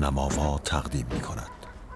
نماوا تقدیم می کند.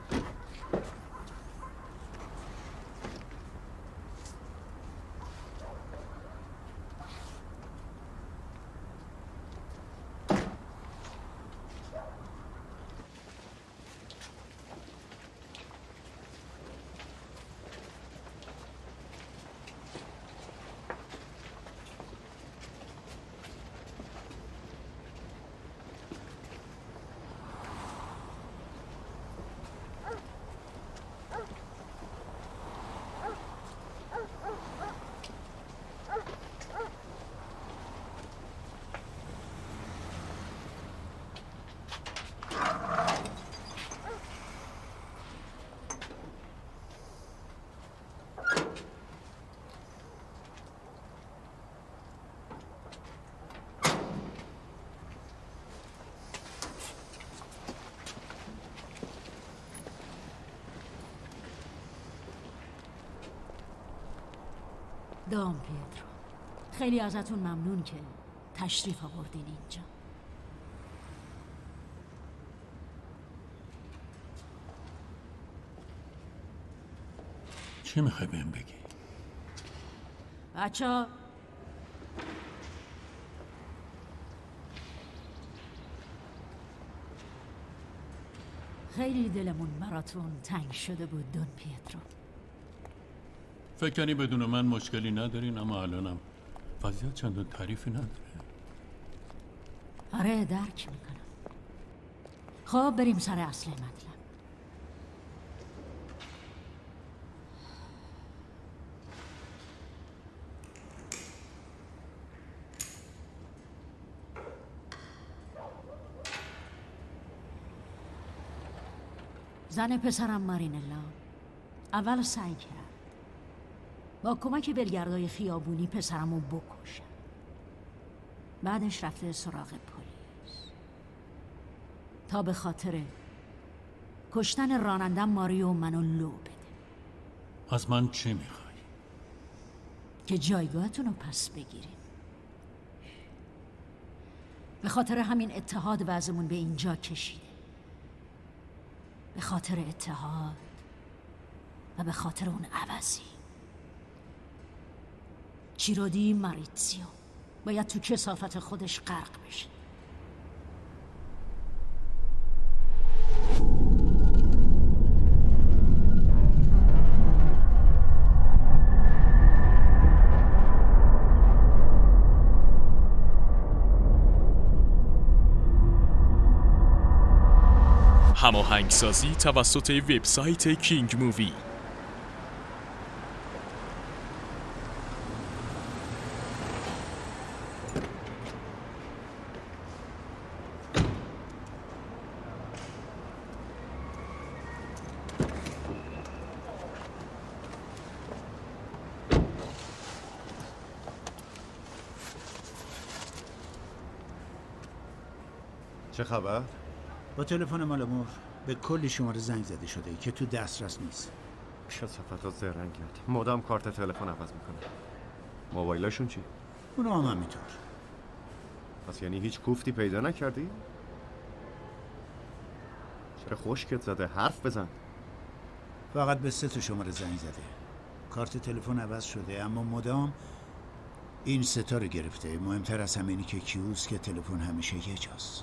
دام پیترو، خیلی ازتون ممنون که تشریف آوردین اینجا. چی میخوای بهم بگی؟ بچه‌ها خیلی دلمون براتون تنگ شده بود دون پیترو. فکر کنی بدون من مشکلی ندارین، اما الانم وضعیت چندان تعریفی نداره. آره درک میکنم. خب بریم سر اصل مطلب. زن پسرم مارینلا اول سعی کرد با کمک بلگردای خیابونی پسرمو بکشه. بعدش رفته سراغ پلیس تا به خاطر کشتن رانندم ماریو منو لو بده. از من چی میخوای؟ که جایگاهتون رو پس بگیرین. به خاطر همین اتحاد وضعمون به اینجا کشیده. به خاطر اتحاد و به خاطر اون عوضی چیرودی ماریتسیو باید تو کثافت خودش غرق بشه. هماهنگسازی توسط وبسایت کینگ مووی. چه خبر؟ با تلفن مال به کلی شماره زنگ زده شده که تو دسترس نیست. کثافتا زرنگیات مدام کارت تلفن عوض میکنه. موبایلشون چی؟ اونا هم همینطور. پس یعنی هیچ کوفتی پیدا نکردی؟ چرا خشکت زده؟ حرف بزن. فقط به 3 شماره زنگ زده. کارت تلفن عوض شده اما مدام این 3 رو گرفته. مهمتر از همه اینی که کیوس که تلفن همیشه یه جاست.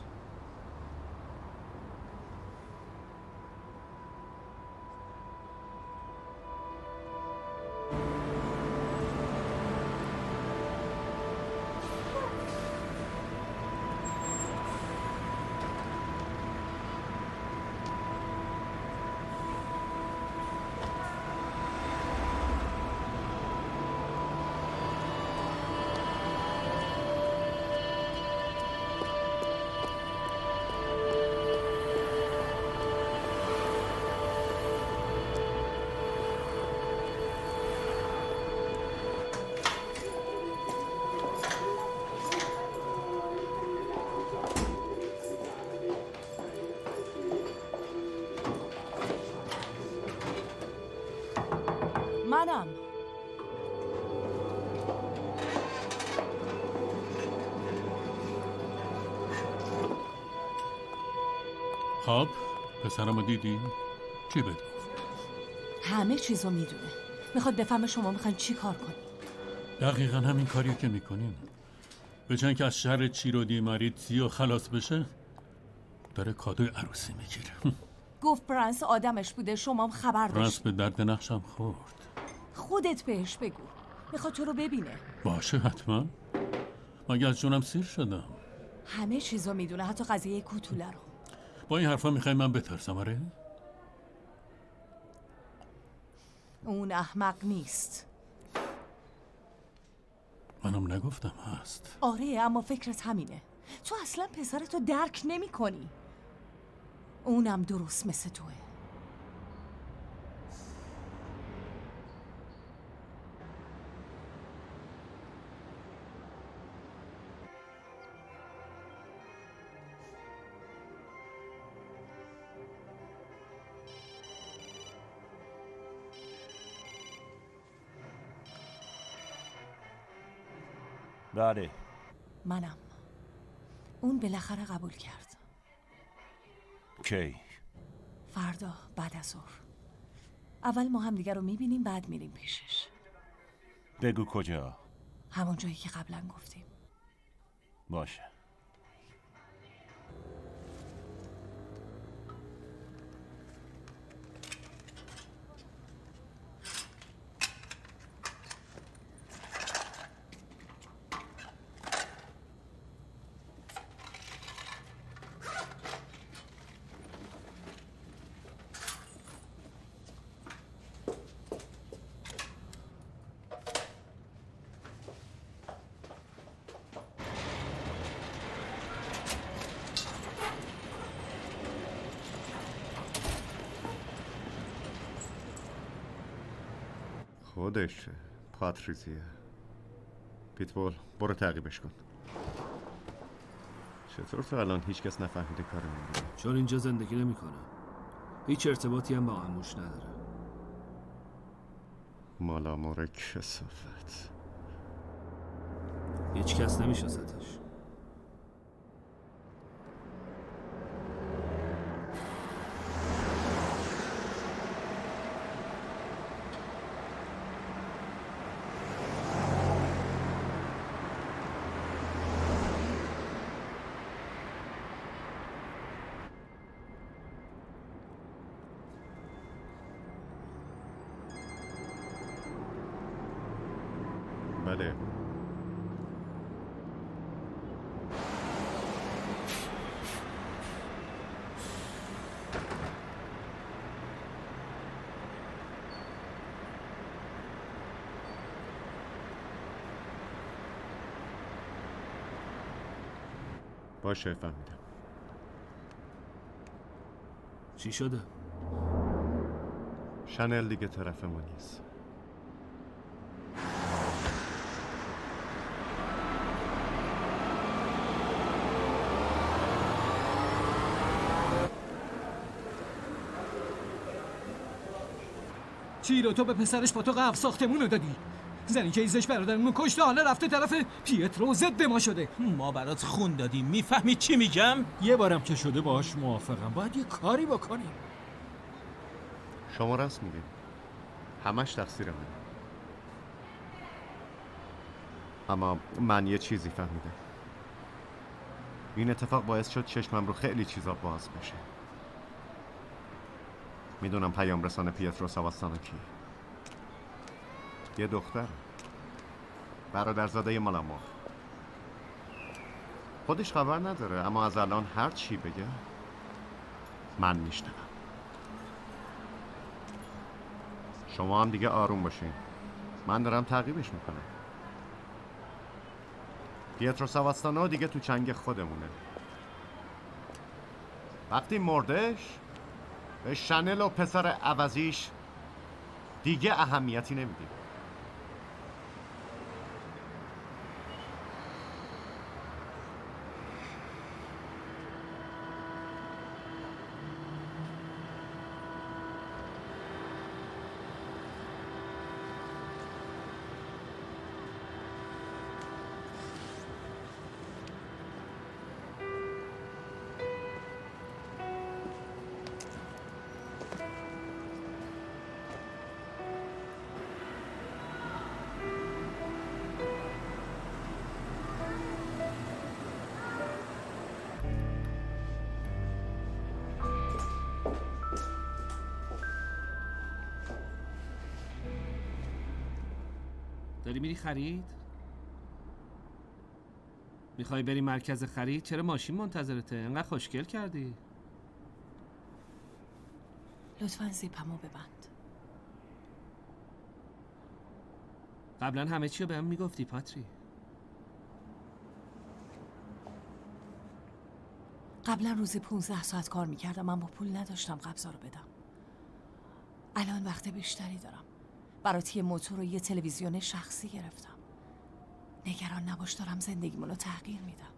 خب پسرمو دیدی؟ چی بهت گفت؟ همه چیزو میدونه. میخواد بفهمه شما میخواین چی کار کنی. دقیقا همین کاریو که میکنیم. به جای که از شر چیر و دیماری تیو خلاص بشه داره کادوی عروسی میگیره. گفت پرنس آدمش بوده، شما هم خبر پرنس داشت. به درد نقشم خورد. خودت بهش بگو. میخواد تو رو ببینه. باشه حتما. مگه از جونم سیر شدم؟ همه چیزو میدونه، حتی قضیه کوتوله رو. با این حرفا میخوای من بترسم؟ آره؟ اون احمق نیست. منم نگفتم هست. آره اما فکرت همینه. تو اصلا پسرتو درک نمی کنی. اونم درست مثل توه. بله. منم. اون بالاخره قبول کرد. کی؟ فردا بعد از ظهر. اول ما هم دیگه رو میبینیم، بعد میریم پیشش. بگو کجا؟ همون جایی که قبلا گفتیم. باشه. خودشه پاتریزیه. پیتبول برو تعقیبش کن. چطور تا الان هیچ کس نفهمیده کارمون رو؟ چون اینجا زندگی نمیکنه. هیچ ارتباطی هم با عموش نداره. مالامور کسافت. هیچ کس نمیشناستش. بله. باشه فهمیدم. چی شده؟ شنل دیگه طرف ما نیست. چیرو تو به پسرش با تو قف ساختمون رو دادی. زنی که ایزش برادرمون کشته، حالا رفته طرف پیترو، ضد ما شده. ما برات خون دادیم، میفهمی چی میگم؟ یه بارم که شده باهاش موافقم، باید یه کاری بکنیم. شما راست میگید. همش تقصیر منه. اما من یه چیزی فهمیدم. این اتفاق باعث شد چشمم رو خیلی چیزا باز بشه. میدونم پیام رسان پیترو ساواستانو کی. یه دختر، برادرزاده مالامور. خودش خبر نداره، اما از الان هر چی بگه من میشنوم. شما هم دیگه آروم باشین. من دارم تعقیبش میکنم. پیترو ساواستانو دیگه تو چنگ خودمونه. وقتی مردش به شنل و پسر عوضیش دیگه اهمیتی نمیدیم. داری میری خرید؟ میخوای بری مرکز خرید؟ چرا ماشین منتظرته؟ انقدر خوشگل کردی. لطفاً زیپمو ببند. قبلا همه چی رو بهم میگفتی پاتری. قبلا روزی 15 ساعت کار میکردم، من با پول نداشتم قبضا رو بدم. الان وقت بیشتری دارم. برات یه موتور و یه تلویزیون شخصی گرفتم. نگران نباش، دارم زندگیمونو تغییر میدم.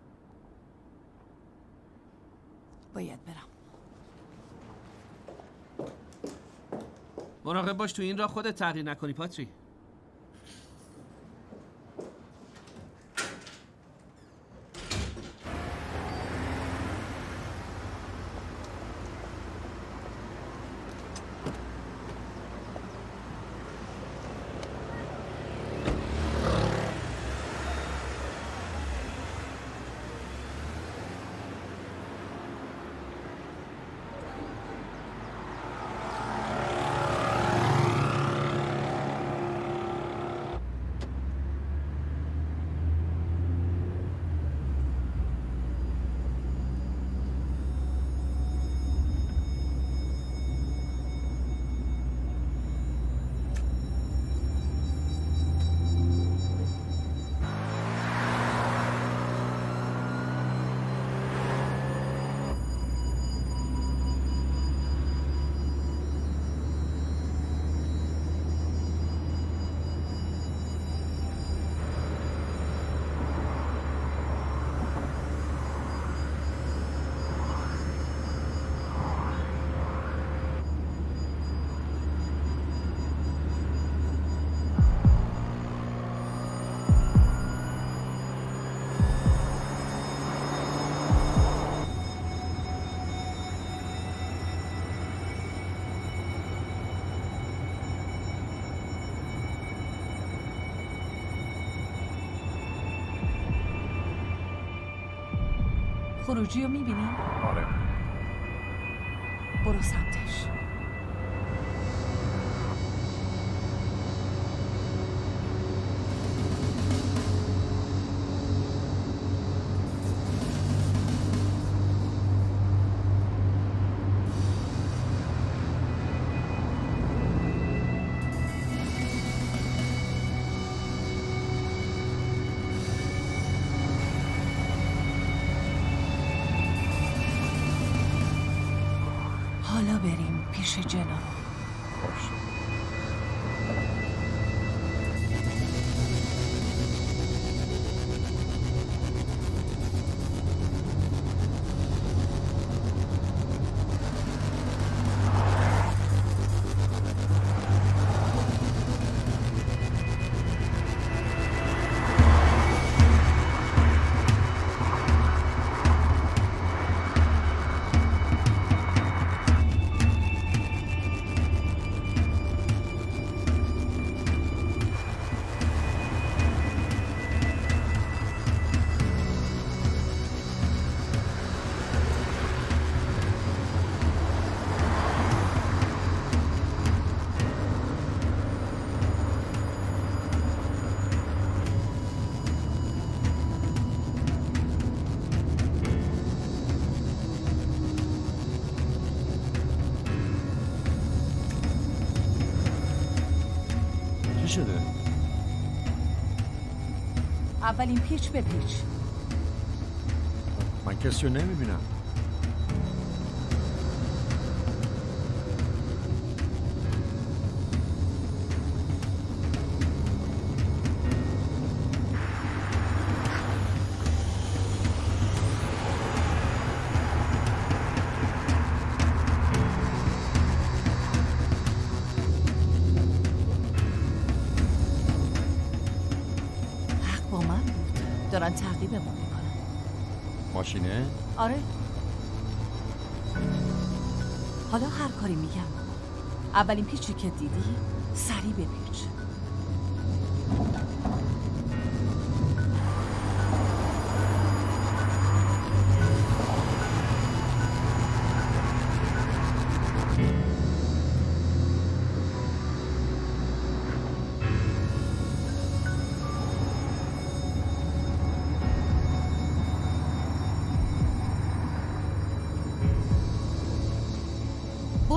باید برم. مراقب باش تو این راه خودت تغییر نکنی پاتری. خروجی رو میبینی؟ آره. برو سمتش. حالا بریم پیش جناب. باشه. چی شده؟ اولین پیچ به پیچ. من کسی رو نمیبینم. دارن تعقیبمون میکنن. ماشینه؟ آره. حالا هر کاری میگم اولین پیچی که دیدی سریع بپیچ.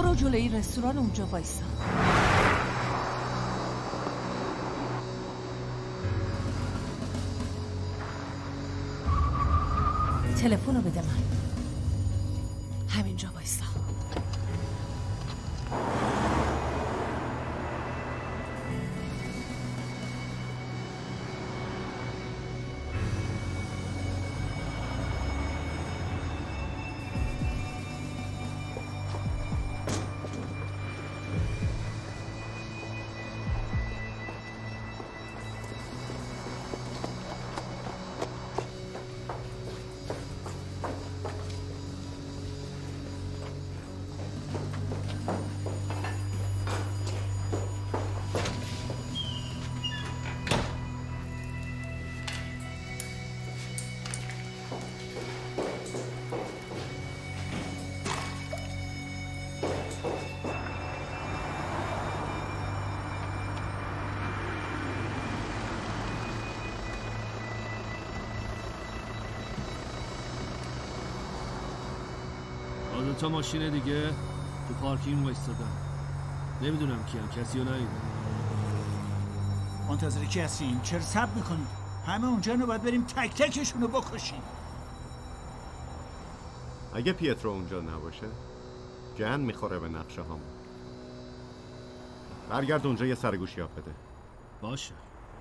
برو جلوی رستوران اونجا وایسا. تلفن رو بده من. همینجا وایسا. تا ماشین دیگه تو پارکینگ وایستادن. نمیدونم کیان، کسی رو ندیدم. منتظر کی هستین؟ چرا صبر میکنید؟ همه اونجا رو باید بریم تک تکشون رو بکشیم. اگه پیترو اونجا نباشه گن میخوره به نقشه هامون. برگرد اونجا یه سرگوشی یاب بده. باشه.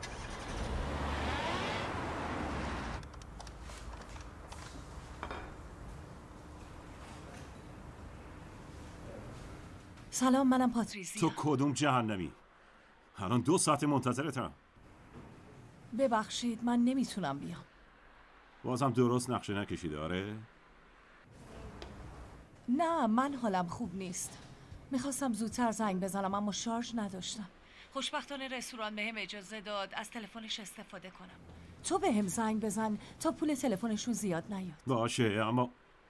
سلام، منم پاتریسیا. تو کدوم جهنمی؟ الان 2 ساعت منتظرتم. ببخشید من نمیتونم بیام. بازم درست نقشه نکشیده؟ آره؟ نه، من حالم خوب نیست. میخواستم زودتر زنگ بزنم اما شارژ نداشتم. خوشبختانه رستوران بهم اجازه داد از تلفنش استفاده کنم. تو بهم زنگ بزن تا پول تلفنشون زیاد نیاد. باشه، اما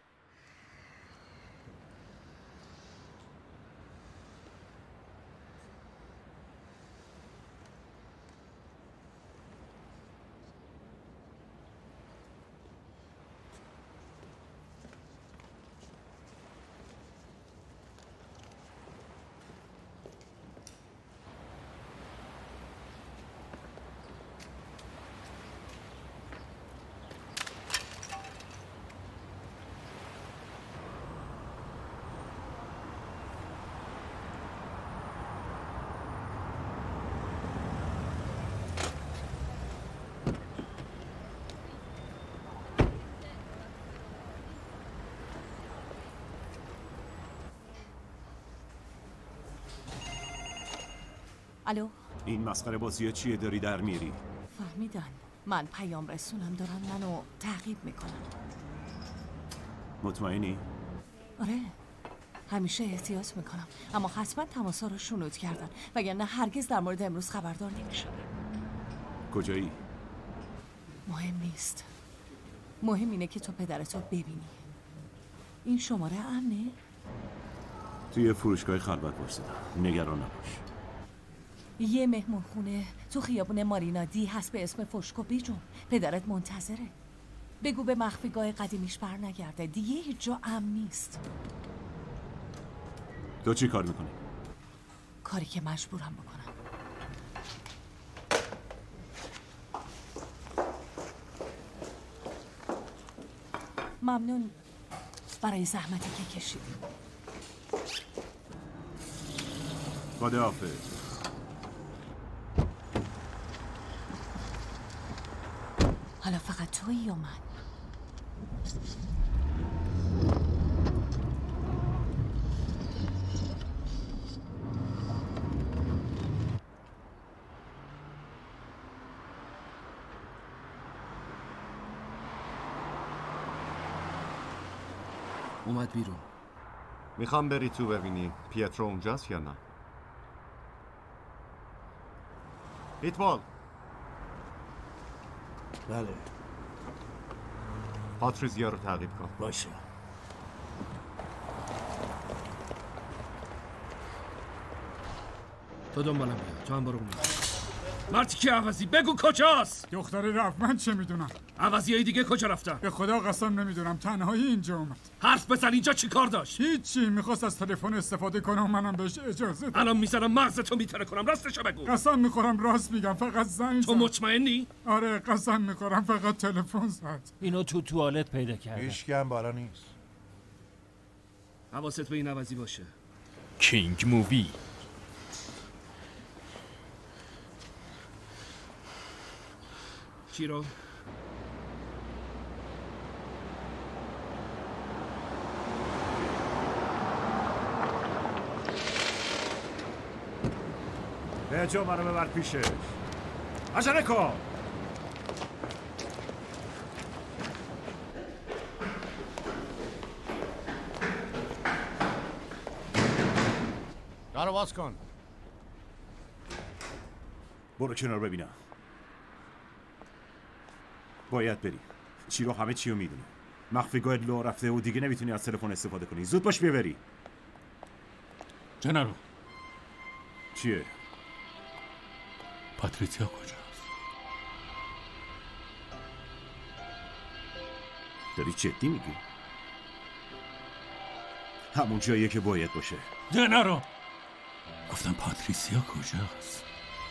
الو؟ این مسخره بازی چیه داری در میری؟ فهمیدن من پیام رسونم دارن منو تعقیب میکنن. مطمئنی؟ آره، همیشه احتیاط میکنم، اما حتما تماسا رو شنود کردن وگرنه هرگز در مورد امروز خبردار نمیشدم. کجایی؟ مهم نیست، مهم اینه که تو پدرتو ببینی. این شماره امنه؟ توی فروشگاه خلوت وایسادم، نگران نباش. یه مهمون خونه تو خیابون مارینا دی هست به اسم فوشکو بیجون. پدرت منتظره. بگو به مخفیگاه قدیمیش بر نگرده، دیگه هیچ جا امن نیست. تو چی کار میکنی؟ کاری که مجبورم بکنم. ممنون برای زحمتی که کشیدی. خداحافظ. حالا فقط تویی یا من؟ اومد بیرون. میخوام بری تو ببینی پیترو اونجاست یا نه. هیتبال. بله. پاتریزیا رو تعقیب کن. باشه. تو دنبالم بیا، تو هم برو اونجا. مرتی که عوضی بگو کجاست؟ دختره رفت، من چه میدونم. عوضیای دیگه کجا رفتن؟ به خدا قسم نمیدونم، تنهایی اینجا اومد. حرف بزن، اینجا چی کار داشت؟ هیچی، میخواست از تلفن استفاده کنه و منم بهش اجازه دادم. الان میزنم مغزتو میتره کنم، راستشو بگو. قسم میخورم راست میگم، فقط زنگ زد. تو مطمئنی؟ آره قسم میخورم فقط تلفن زد. اینو تو توالت پیدا کرده. هیچکی هم بالا نیست. حواست به این عوضی باشه. کینگ مووی. چی رو؟ به جا منو ببر پیشش. عجله کن. درو باز کن. برو کنار ببینم. باید بری. چیرو همه چی رو میدونه. مخفیگاهت لو رفته و دیگه نمیتونی از تلفن استفاده کنی. زود باش بیا بری. جنرال چیه؟ پاتریسیا کجاست؟ داری جدی میگی؟ همون جاییه که باید باشه. جنرال گفتم پاتریسیا کجاست؟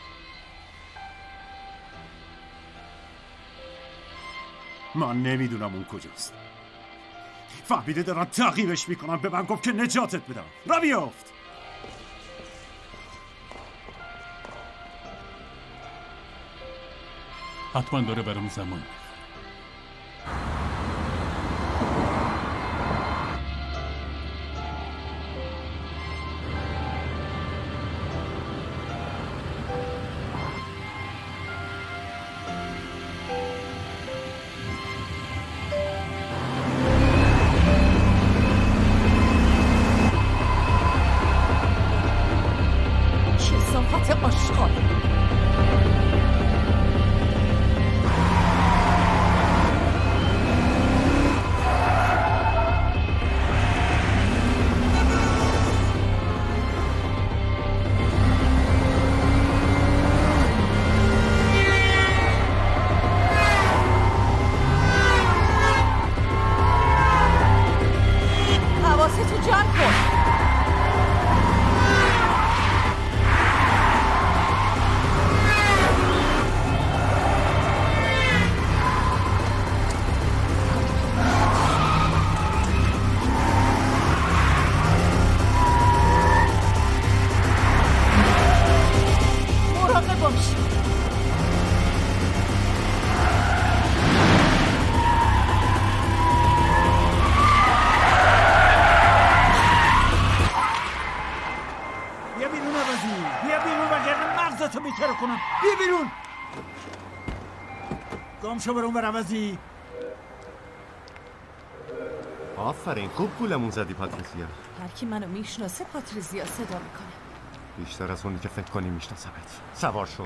من نمیدونم اون کجاست. فهمیده دارن تعقیبش میکنن. به من گفت که نجاتت بدم. را بیافت. حتما داره برام زمان. شو برون بر عوضی. آفرین خوب گولمون زدی پاتریسیا. هر کی منو میشناسه پاتریسیا صدا میکنه. بیشتر از اونی که فکر کنی میشناسمت. سوار شو.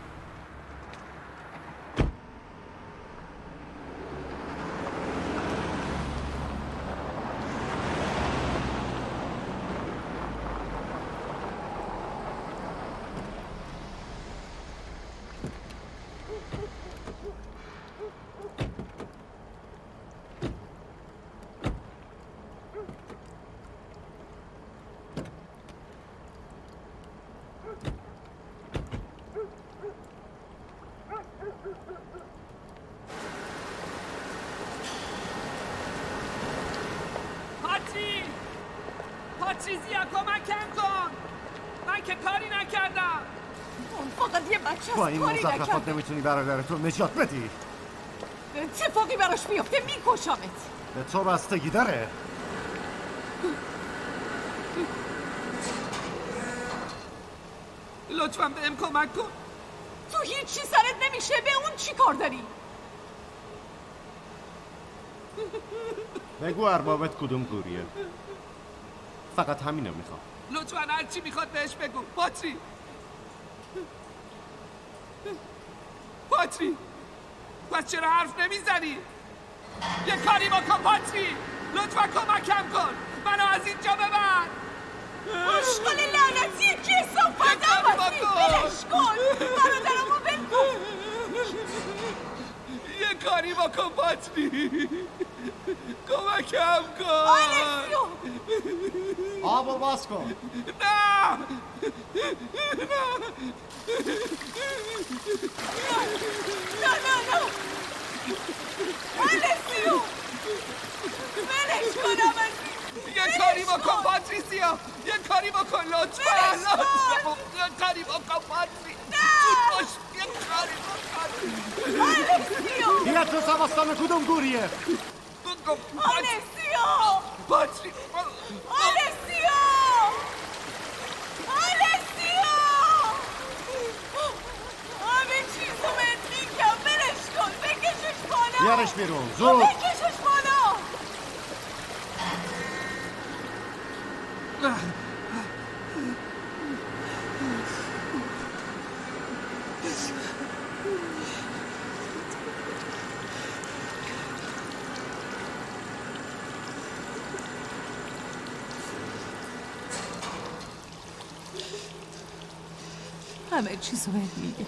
پاتریسیا کمکم کن. من که کاری نکردم. اون فقط یه بچه با این مزخرفات نمیتونی برادرتو نجات بدی. اتفاقی براش بیفته میکشمت. به تو بستگی داره. لطفاً بهم کمک کن. تو هیچی سرت نمیشه. به اون چی کار داری؟ بگو اربابت کدوم گوریه. فقط همینو میخوام. لطفاً هر چی میخواد بهش بگو. پاتری پس چرا حرف نمیزنی؟ یه کاری بکن پاتری. لطفاً کمکم کن. منو از اینجا ببر. مشغل لعنتی که صفت عوضی. بلش کن. برادرمو ول کن. یه کاری بکن پاتری، کمکم کن. آبو باز کن. نه آلسیو ولش کنم. یه کاری بکن پاتریسیا، یه کاری بکن لطفا. یه کاری بکن پاتری. زود باش، یه کاری بکن. آلسیو بیا تو سواستان کدوم گوریه؟ آلسیو پاتری. آلسیو آلسیو همه چیزو بهت میگم. برش کن، بکشش بالا. بیارش بیرون زود. بکشش بالا. همه چیزو بهت میگم.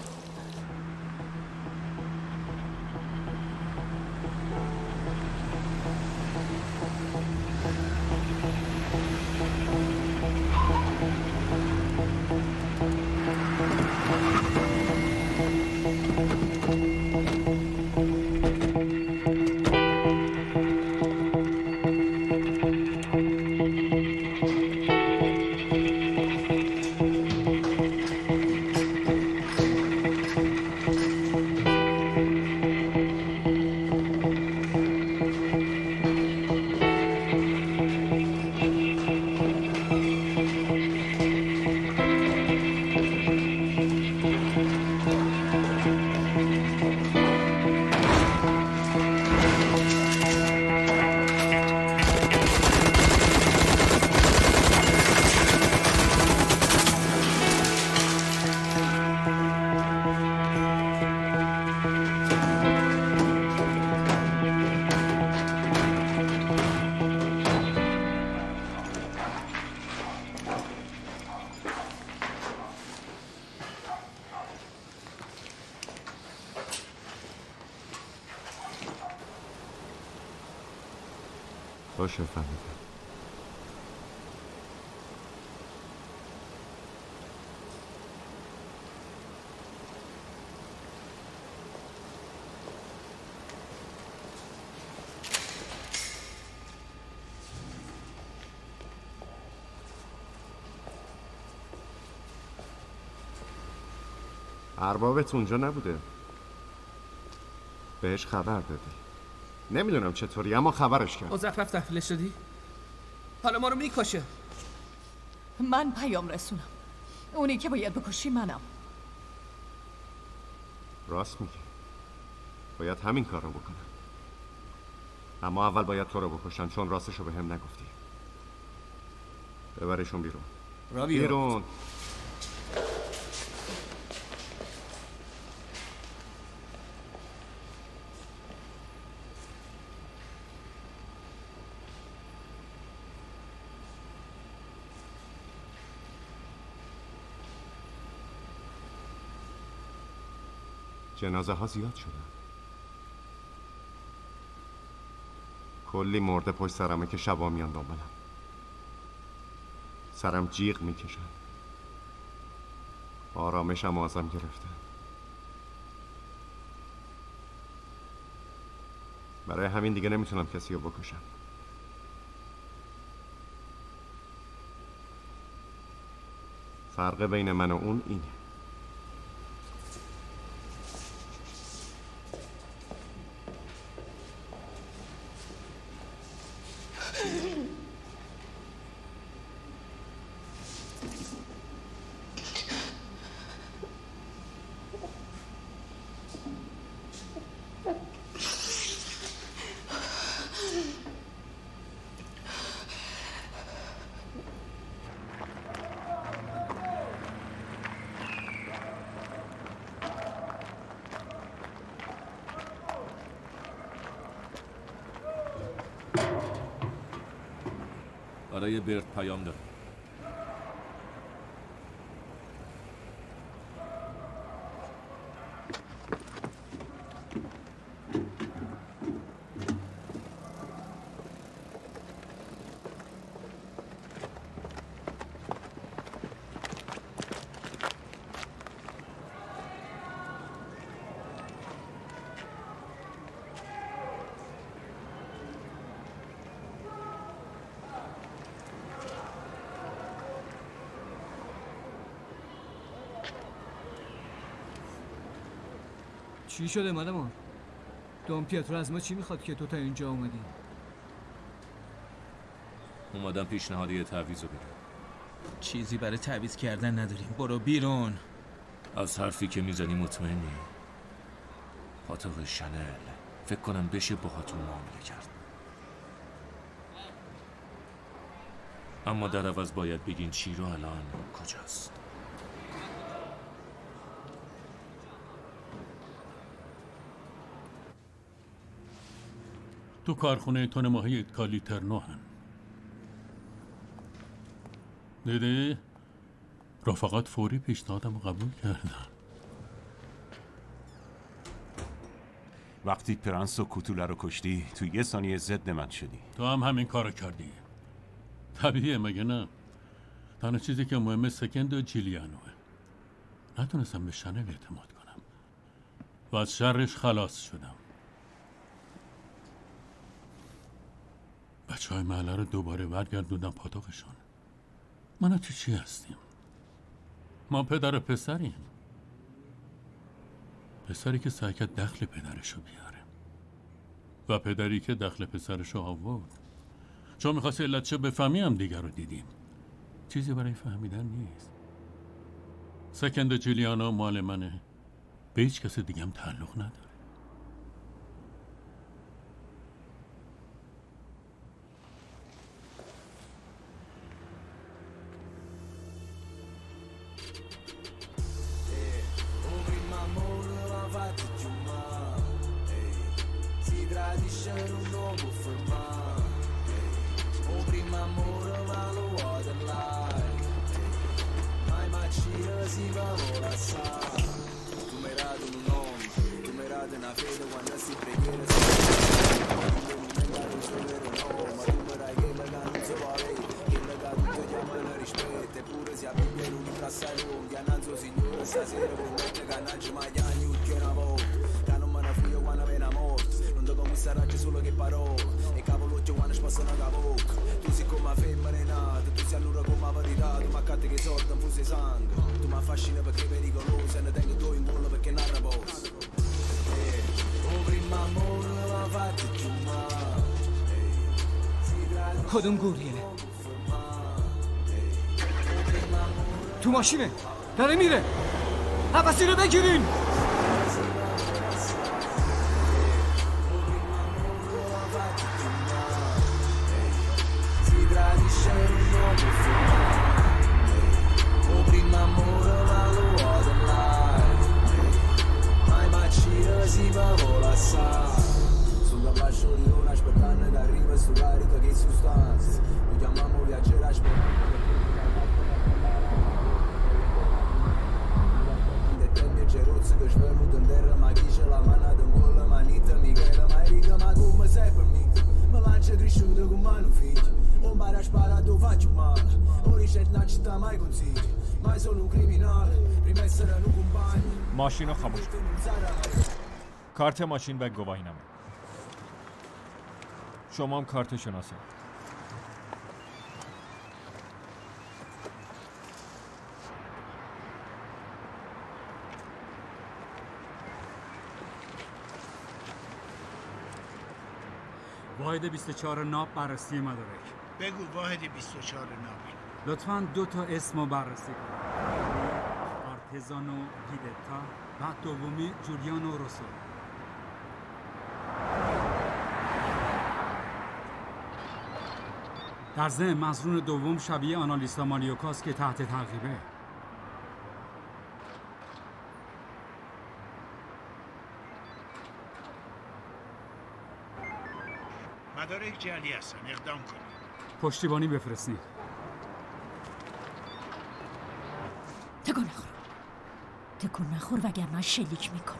باشه فهمیدم. اربابت اونجا نبوده. بهش خبر دادی. نمیدونم چطوری اما خبرش کرد. مزخرف تحویلش دادی؟ حالا ما رو میکشه. من پیام رسونم. اونی که باید بکشی منم. راست میگی. باید همین کار رو بکنم. اما اول باید تو رو بکشن چون راستش رو به هم نگفتی. ببرشون بیرون. بیرون. جنازه ها زیاد شدن. کلی مرده پشت سرمه که شبا میان دنبالم. سرم جیغ میکشن. آرامشم ازم گرفته. برای همین دیگه نمیتونم کسی رو بکشم. فرق بین من و اون اینه. برای برد پیام دارم. چی شده مادمان؟ دون پیترو از ما چی میخواد که تو تا اینجا اومدی؟ اومدم پیشنهاد یه تعویض رو بدم. چیزی برای تعویض کردن نداریم. برو بیرون. از حرفی که میزنی مطمئنی؟ پاتوق شنل فکر کنم بشه باهاتون معامله کرد. اما در عوض باید بگین چیرو الان کجاست. تو کارخونه تن ماهی کالیترنو هن. دیدی؟ رفقات فوری پیشنهادم رو قبول کردن. وقتی پرنس و کوتوله رو کشتی تو یه ثانیه ضد من شدی. تو هم همین کارو کردی. طبیعیه مگه نه؟ تنها چیزی که مهمه سکند و جیلیانوه. نتونستم به شنل اعتماد کنم و از شرش خلاص شدم. بچه های محله رو دوباره برگردوندم پاتوقشون. من تو چی هستیم؟ ما پدر و پسریم. پسری که سعی کرد دخل پدرشو بیاره و پدری که دخل پسرشو آورد. چون میخواستی علت چه بفهمی هم دیگر رو دیدیم. چیزی برای فهمیدن نیست. سکند جولیانا مال منه. به هیچ کس دیگه هم تعلق نداره. کدوم گوریه؟ تو ماشینه داره میره. حواسی رو بگیرین. ماشین رو خاموش کن. کارت ماشین و گواهینامه. شما هم کارت شناسه. واحد 24 ناب بررسی مدارک. بگو واحد 24 ناب. لطفاً 2 تا اسم رو بررسی کن. آرتزانو گیدتا و دومی جولیانو روسو. در ضمن مظنون دوم شبیه آنالیستا مالیوکاست که تحت تعقیبه. مدارک جعلی هستن، اقدام کنید. پشتیبانی بفرستید. تکون نخور وگرنه شلیک میکنم.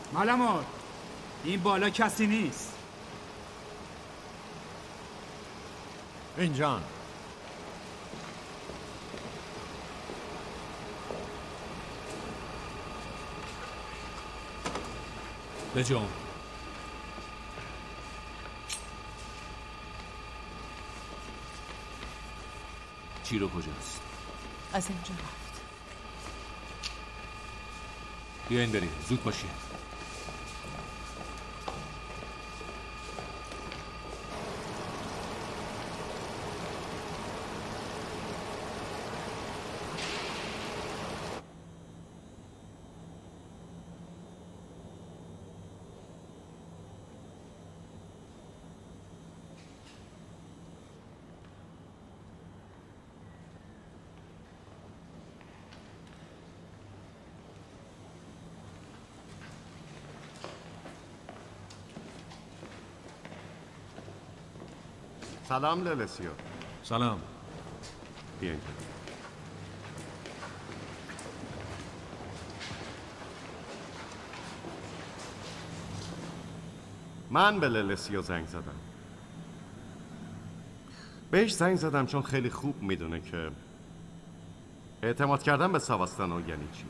مالامور این بالا کسی نیست. اینجان. بجام. چیرو کجاست؟ از اینجا رفت. بیاین بریم، زود باشین. سلام للسیو. سلام. بیا اینجا. من به للسیو زنگ زدم. بهش زنگ زدم چون خیلی خوب میدونه که اعتماد کردن به ساواستانو یعنی چی.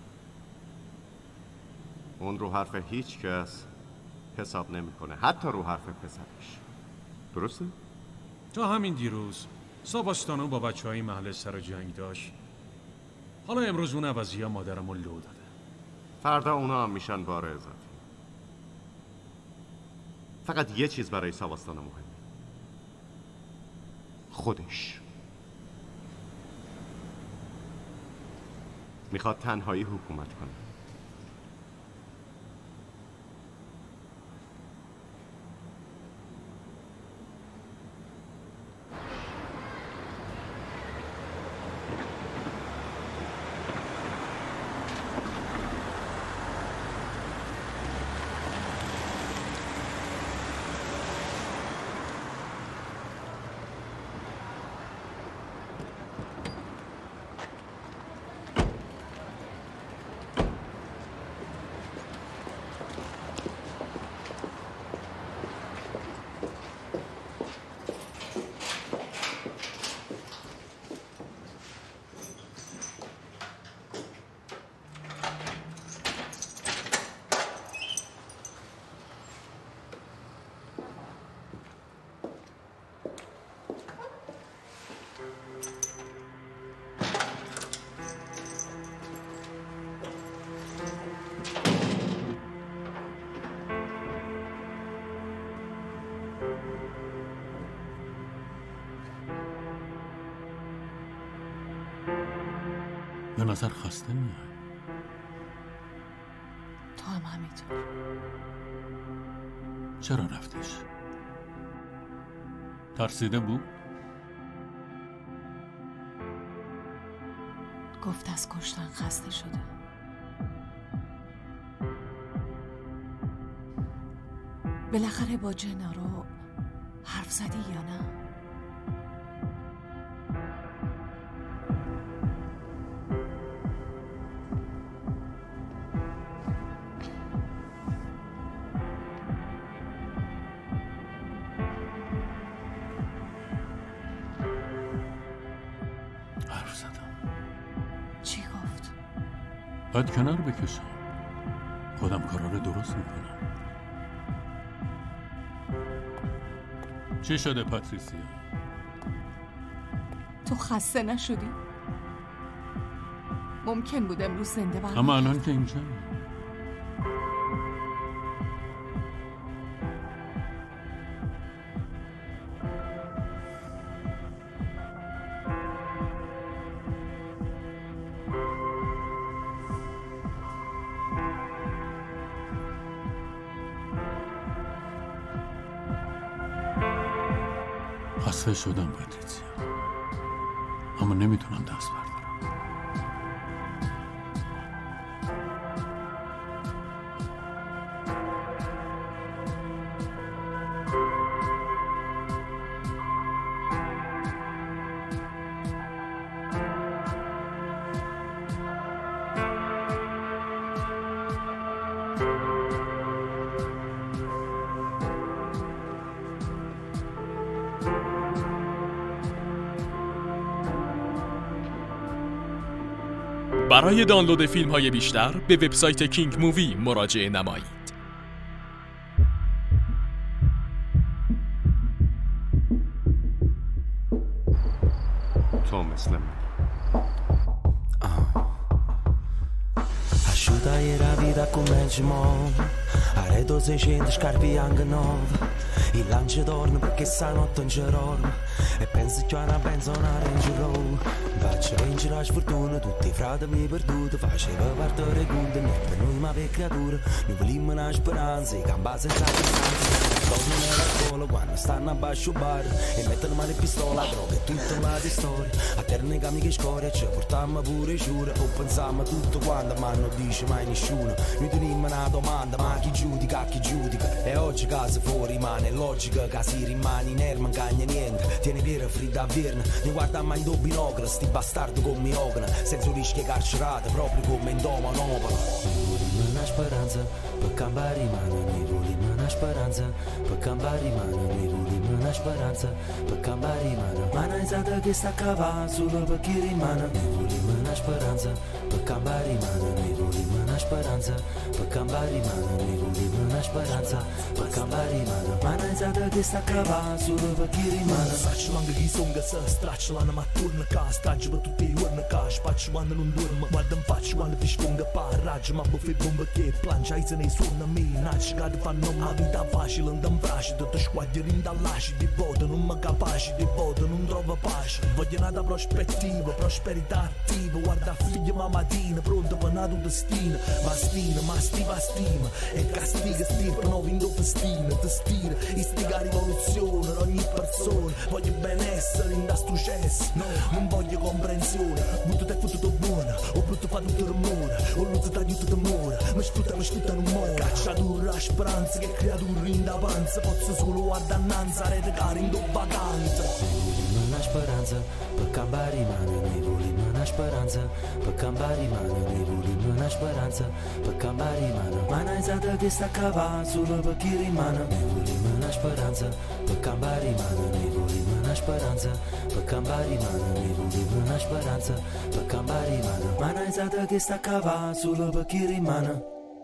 اون رو حرف هیچ کس حساب نمیکنه، حتی رو حرف پسرش. درسته؟ تا همین دیروز ساباستانو با بچه‌های محل سر جنگ داشت. حالا امروز اون عوضی ها مادرمو لو داده. فردا اونا هم میشن بار اضافی. فقط یه چیز برای ساواستانو مهمه. خودش. میخواد تنهایی حکومت کنه. به نظر خسته میاد. تو هم همینطور. چرا رفتش؟ ترسیده بود؟ گفت از کشتن خسته شده. بالاخره با جنارو حرف زدی یا نه؟ حرف زدم. چی گفت؟ باید کنار بکشم. خودم کارا رو درست میکنم. چی شده پاتریسیا؟ تو خسته نشدی؟ ممکن بود امروز زنده برم. اما الان که اینجا خسته شدم پاتریسیا، اما نمیتونم دست بردارم. برای دانلود فیلم‌های بیشتر به وبسایت کینگ مووی مراجعه نمایید. تو مثل من Asciutai la vita come il cimon Arredo 600 scarpe anche 9 Il lancio torna perché stanotte non ci dormo E penso già una una Range Rover Faccio vincere la sfortuna Tutti i frati mi perduti Faceva partire conto Niente noi ma per creatura Noi volimmo una speranza I campa senza distanza Torno nella scuola quando stanno a basso bar E mettono male pistola droga e tutta una di storia A terni cami che scoria Ci portammo pure giura O pensammo tutto quanto Ma non dice mai nessuno Noi tenimmo una domanda Ma chi giudica, chi giudica E oggi casa fuori rimane logica Che si rimane in erma non cagna niente Tieni vera fredda a verna Ne guardammo in doppio binocolo Sti bastardo con miocona Senza rischi carcerate Proprio come in doma un'opera Noi volimmo una speranza Per cambiare mano Noi volimmo una speranza Per cambiare mano Noi volimmo una speranza Per cambiare mano Ma non è che sta a cavare Solo perché rimane Noi volimmo una speranza Per cambiare mano Noi volimmo una speranza Per cambiare mano Noi volimmo una speranza Per cambiare mano Ma non è che sta a cavare Solo perché rimane Faccio anche chi sono che si stracciano Ma torno a casa Stagio per tutti i giorni a Spaccio quando non dormo Guarda in faccia quando ti sponga Parraggio ma buffe bomba che plancia I se ne suona me Nasci che ti fanno ma vita facile Non t'imbracci Tutti squadri in dall'asci Di voto non mi capaci Di voto non trovo pace Voglio una prospettiva Prosperità attiva Guarda figlia ma mattina Pronto per una tua destina Ma stima E castiga stirpa No vindo festina Ti stira Istiga rivoluzione Per ogni persona Voglio benessere in da successo Non voglio comprensione Brutto te fottuto buona O brutto fa tutto rumore O l'uso t'aiuto t'amore Mi sfrutta non muore Cacciatura a speranza Che creatura in da panza Posso solo guardare annanza Rete cari in do vacanza Noi volimmo una speranza Per cambiare mano Noi volimmo una speranza Per cambiare mano Noi volimmo una speranza Per cambiare mano Ma non è che sta a cavare Solo perché rimane Noi volimmo una speranza Per cambiare mano Noi volimmo una speranza Per cambiare mano Noi volimmo una speranza Per cambiare mano Ma non è che sta a cavare Solo perché rimane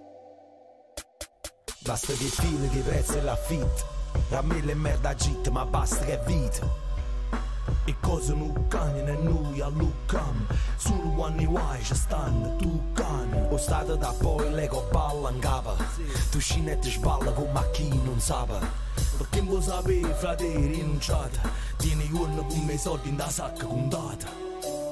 Basta che fila che prezzo è l'affitto Ramelle e merda git ma basta che è vita E cose non cambiano e noi allucam Solo quando vuoi ci stanno tu cani O stato da poi l'ego balla in capa Tu scinette sballa come a chi non sa Perché non sapere frate rinunciate Tieni giorno con me soldi in da sacca contata